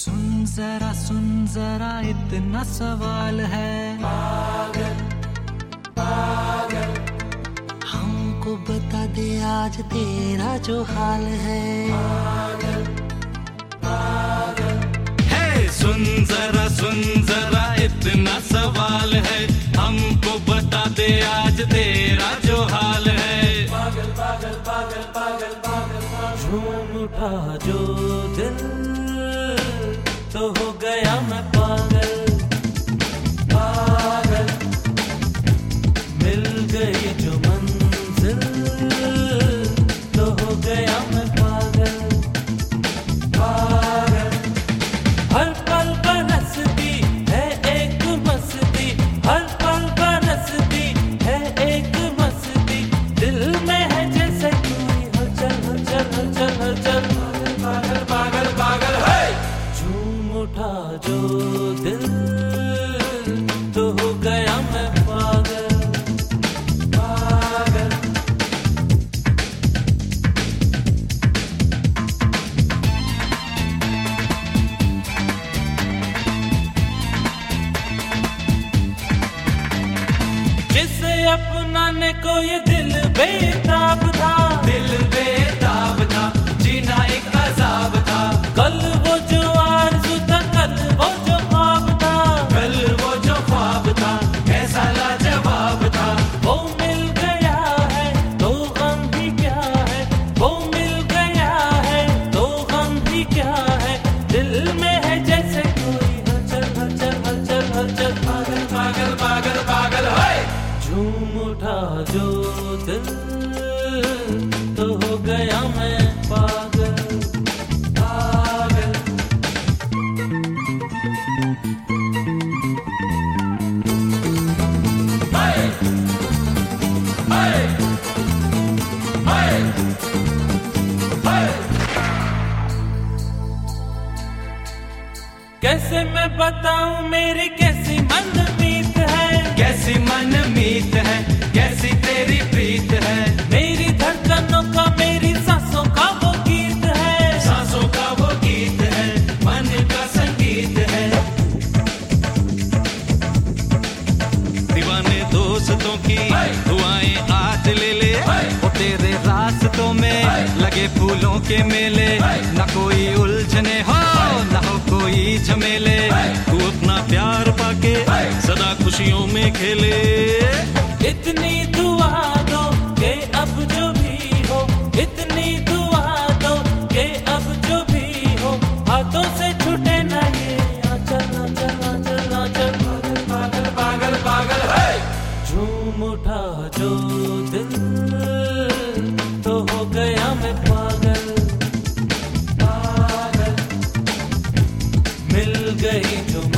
सुन जरा इतना सवाल है। पागल पागल हमको बता दे आज तेरा जो हाल है। पागल पागल है सुन जरा इतना सवाल है। हमको बता दे आज तेरा जो हाल है। पागल पागल पागल पागल पागल झूम उठा जो दिल तो हो गया मैं पागल। पागल मिल गई जो मंजिल तो हो गया मैं पागल। पागल हर पल बरसती है एक मस्ती, हर पल बरसती है एक मस्ती। दिल में है जैसे कोई हलचल हलचल हलचल हलचल। पागल पागल पागल है उठा जो दिल तो हो गया मैं पागल। पागल जिसे अपनाने को ये दिल बेताब था, दिल बेताब था, जीना एक अजाब था। कल वो जो आरज़ू था, कल वो जो ख्वाब था, कल वो जो ख्वाब था, कैसा लाजवाब था। वो मिल गया है तो गम भी क्या है, वो मिल गया है तो गम भी क्या है। दिल में है जैसे कोई हलचल हलचल हलचल हलचल। पागल पागल पागल पागल है झूम उठा जो दिल तो हो गया मैं पागल। कैसे मैं बताऊं मेरी कैसी मनमीत है, कैसी मनमीत है, कैसी तेरी प्रीत है। मेरी धड़कनों का मेरी सांसों का वो गीत है, सांसों का वो गीत है, मन का संगीत है। दीवाने दोस्तों की दुआएं आज ले ले, वो तेरे रास्तों में लगे फूलों के मेले। न कोई उलझने हो न हो कोई झमेले, तू अपना प्यार पाके सदा खुशियों में खेले। इतनी दुआ दो कि अब जो भी हो, इतनी दुआ दो कि अब जो भी हो, हाथों से छूटे ना ये आंचल आंचल आंचल आंचल। पागल पागल पागल है झूम उठा जो दिल तो हो गया मैं पागल। पागल मिल गई जो